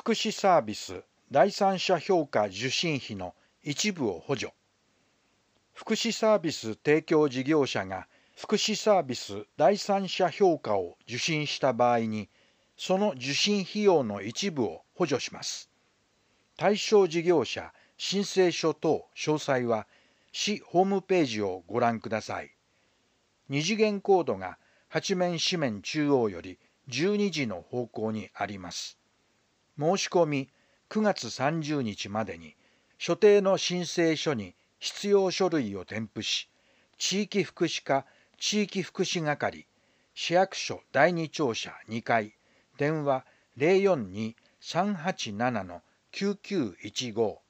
福祉サービス第三者評価受信費の一部を補助。福祉サービス提供事業者が福祉サービス第三者評価を受信した場合に、その受信費用の一部を補助します。対象事業者申請書等詳細は市ホームページをご覧ください。二次元コードが8面四面中央より12時の方向にあります。申し込み9月30日までに所定の申請書に必要書類を添付し、地域福祉課地域福祉係市役所第二庁舎2階電話042-387-9915